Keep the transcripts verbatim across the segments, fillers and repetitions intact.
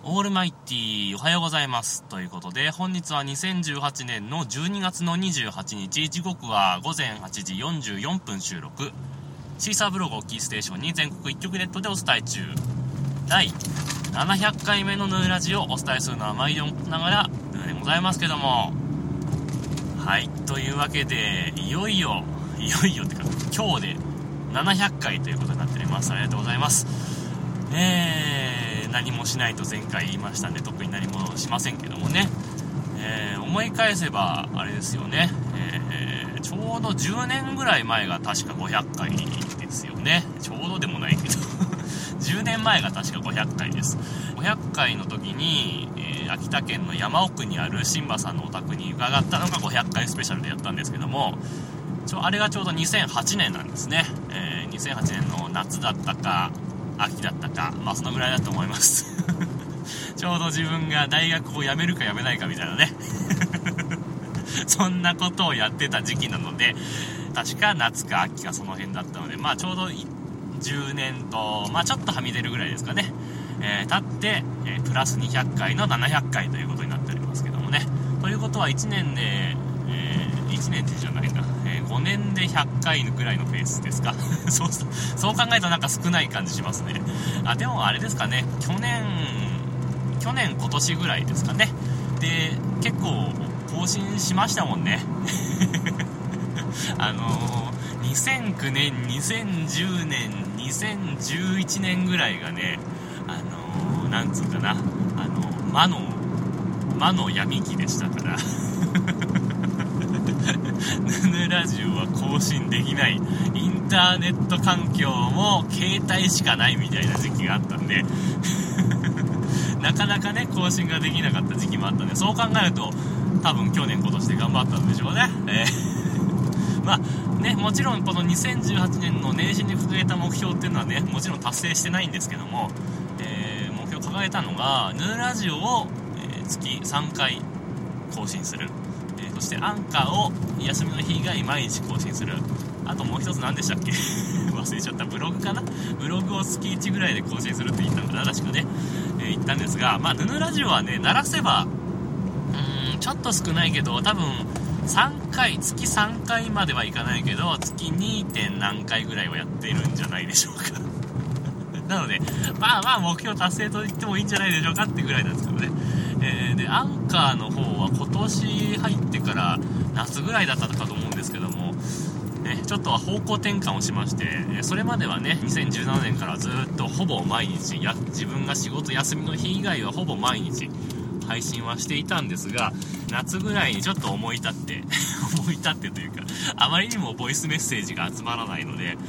オールマイティーおはようございますということで、本日はにせんじゅうはちねんのじゅうにがつのにじゅうはちにち、時刻はごぜんはちじよんじゅうよんぷん収録。シーサーブログをキーステーションに全国一曲ネットでお伝え中、第ななひゃっかいめのヌーラジをお伝えするのは毎度ながらヌーでございますけども、はい、というわけでいよいよいよいよってか今日でななひゃっかいということになっております。ありがとうございます。えー、何もしないと前回言いましたんで特に何もしませんけどもね、えー、思い返せばあれですよね、えー、ちょうどじゅうねんぐらい前が確かごひゃっかいですよね。ちょうどでもないけどじゅうねんまえが確かごひゃっかいです。ごひゃっかいの時に、えー、秋田県の山奥にある新馬さんのお宅に伺ったのがごひゃっかいスペシャルでやったんですけども、ちょあれがちょうどにせんはちねんなんですね、えー、にせんはちねんの夏だったか秋だったか、まあそのぐらいだと思いますちょうど自分が大学を辞めるか辞めないかみたいなねそんなことをやってた時期なので、確か夏か秋かその辺だったので、まあちょうどじゅうねんと、まあちょっとはみ出るぐらいですかね、えー、経って、えー、プラスにひゃっかいのななひゃっかいということになっておりますけどもね。ということはいちねんで、えー、いちねんじゃないな、えー、ごねんでひゃっかいぐらいのペースですかそうそう考えるとなんか少ない感じしますね。あでもあれですかね、去年去年今年ぐらいですかね。で結構更新しましたもんねあのー、にせんきゅうねんにせんじゅうねんにせんじゅういちねんぐらいがね、あのー、なんつうかな、あのー、魔の魔の闇期でしたからヌヌラジオは更新できない、インターネット環境も携帯しかないみたいな時期があったんでなかなかね更新ができなかった時期もあったんで、そう考えると多分去年今年で頑張ったんでしょうね、えー、まあね、もちろんこのにせんじゅうはちねんの年始に掲げた目標っていうのはね、もちろん達成してないんですけども、えー、目標掲げたのがヌーラジオを、えー、月さんかい更新する、えー、そしてアンカーを休みの日以外毎日更新する、あともう一つ何でしたっけ忘れちゃった、ブログかな、ブログを月いちぐらいで更新するって言ったのかな、確かね、えー、言ったんですが、まあヌヌラジオはね、鳴らせばうーんちょっと少ないけど、多分さんかい、月さんかいまではいかないけど月 に. 点何回ぐらいはやってるんじゃないでしょうかなのでまあまあ目標達成と言ってもいいんじゃないでしょうかってぐらいなんですけどね、えー、でアンカーの方は今年入ってから夏ぐらいだったかと思うんですけども、ね、ちょっと方向転換をしまして、それまではねにせんじゅうななねんからずっとほぼ毎日や、自分が仕事休みの日以外はほぼ毎日配信はしていたんですが、夏ぐらいにちょっと思い立って思い立ってというか、あまりにもボイスメッセージが集まらないので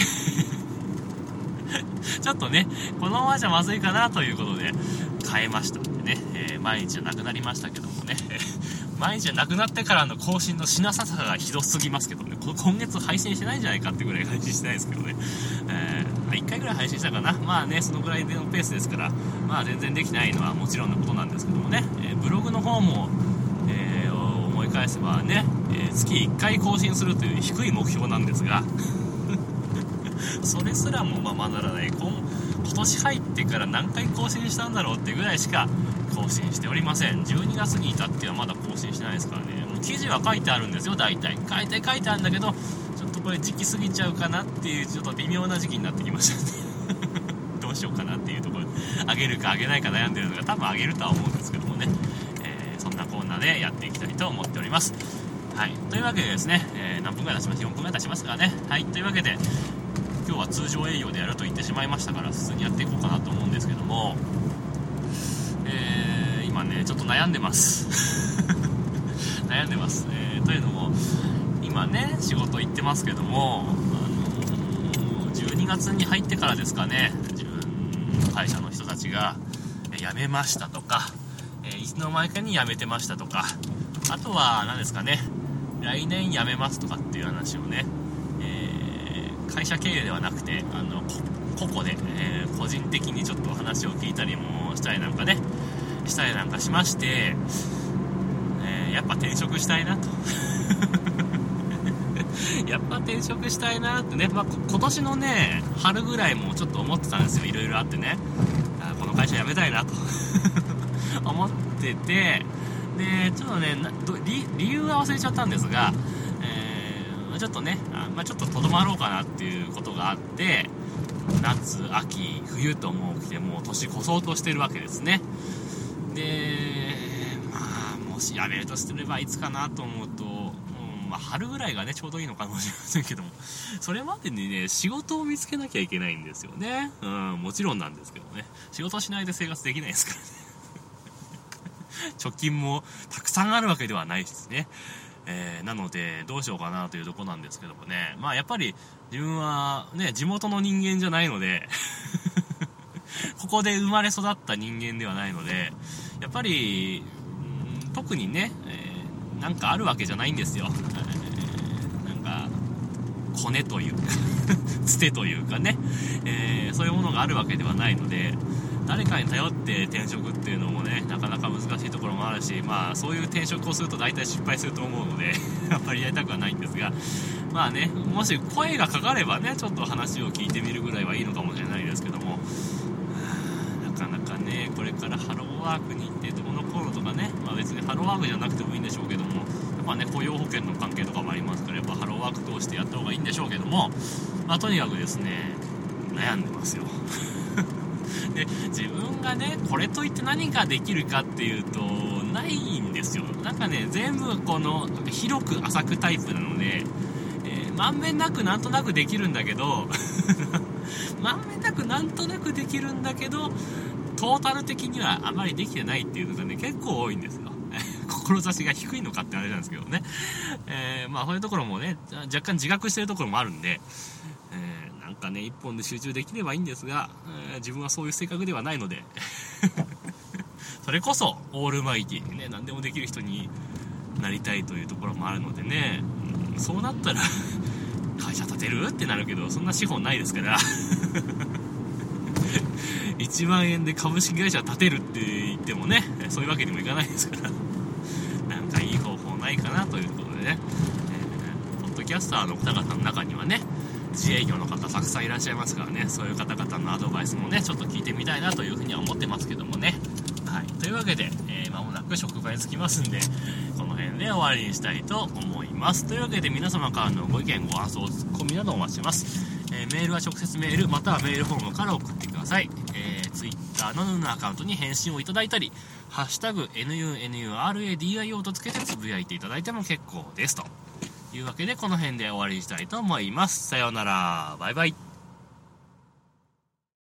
ちょっとねこのままじゃまずいかなということで変えましたんでね、えー、毎日じゃなくなりましたけどもね毎日じゃなくなってからの更新のしなささがひどすぎますけどね、今月配信してないんじゃないかってぐらい配信してないですけどね、えー、いっかいぐらい配信したかな、まあねそのぐらいでのペースですから、まあ全然できないのはもちろんのことなんですけどもね、えー、ブログの方も、えー、思い返せばね、えー、月いっかい更新するという低い目標なんですがそれすらもままならない。 今, 今年入ってから何回更新したんだろうってぐらいしか更新しておりません。じゅうにがつに至ってはまだ更新してないですからね。もう記事は書いてあるんですよ、大体大体書いてあるんだけど、ちょっとこれ時期過ぎちゃうかなっていうちょっと微妙な時期になってきましたねどうしようかなっていうところで、あげるかあげないか悩んでるのが多分あげるとは思うんですけどもね、えー、そんなコーナーでやっていきたいと思っております。はい、というわけでですね、えー、何分ぐらい経ちました、よんぷんぐらい経ちますからね。はい、というわけで今日は通常営業でやると言ってしまいましたから普通にやっていこうかなと思うんですけども、えー、今ねちょっと悩んでます悩んでます、えー、というのも今ね仕事行ってますけども、あのー、じゅうにがつに入ってからですかね、自分の会社の人たちが辞めましたとか、えー、いつの間にかに辞めてましたとか、あとは何ですかね、来年辞めますとかっていう話をね、会社経営ではなくてあの個々で、えー、個人的にちょっと話を聞いたりもしたりなんかねしたりなんかしまして、えー、やっぱ転職したいなとやっぱ転職したいなってね、まあ、今年のね春ぐらいもちょっと思ってたんですよ、いろいろあってね、あこの会社辞めたいなとってて、でちょっとねなど 理, 理由は忘れちゃったんですが、えー、ちょっとねあ、まあ、ちょっととどまろうかなっていうことがあって、夏秋冬ともう来てもう年越そうとしてるわけですね。でまあもしやめるとすればいつかなと思うと、うんまあ、春ぐらいがねちょうどいいのかもしれませんけども、それまでにね仕事を見つけなきゃいけないんですよね。うん、もちろんなんですけどね、仕事しないで生活できないですからね貯金もたくさんあるわけではないですね。えー、なのでどうしようかなというとこなんですけどもね、まあやっぱり自分はね地元の人間じゃないのでここで生まれ育った人間ではないので、やっぱりん特にね、えー、なんかあるわけじゃないんですよ。えー、なんかコネというかつてというかね、えー、そういうものがあるわけではないので、誰かに頼って転職っていうのもねなかなか難しいところもあるし、まあそういう転職をすると大体失敗すると思うのであんまりやりたくはないんですが、まあねもし声がかかればねちょっと話を聞いてみるぐらいはいいのかもしれないですけども、なかなかねこれからハローワークに行ってどうのこうのとかね、まあ別にハローワークじゃなくてもいいんでしょうけども、やっぱね雇用保険の関係とかもありますから、やっぱハローワーク通してやった方がいいんでしょうけども、まあとにかくですね悩んでますよで自分がねこれといって何ができるかっていうとないんですよ。なんかね全部この広く浅くタイプなので、えー、まんべんなくなんとなくできるんだけどまんべんなくなんとなくできるんだけどトータル的にはあまりできてないっていうのがね結構多いんですよ志が低いのかってあれなんですけどね、えー、まあそういうところもね若干自覚してるところもあるんで、えー、なんかね一本で集中できればいいんですが、えー、自分はそういう性格ではないのでそれこそオールマイティにね何でもできる人になりたいというところもあるのでね、うん、そうなったら会社建てるってなるけどそんな資本ないですからいちまんえんで株式会社建てるって言ってもねそういうわけにもいかないですからなんかいい方法ないかなということでね、えー、ポッドキャスターの方々の中にはね自営業の方たくさんいらっしゃいますからね、そういう方々のアドバイスもねちょっと聞いてみたいなというふうには思ってますけどもね。はい、というわけで、えー、間もなく職場に着きますんでこの辺で終わりにしたいと思います。というわけで皆様からのご意見ご感想ツッコミなどお待ちしてます。えー、メールは直接メールまたはメールフォームから送ってください。えー、Twitter のヌヌアカウントに返信をいただいたりハッシュタグ エヌユーエヌユーアールエーディーアイオー とつけてつぶやいていただいても結構ですというわけでこの辺で終わりにしたいと思います。さようなら、バイバイ。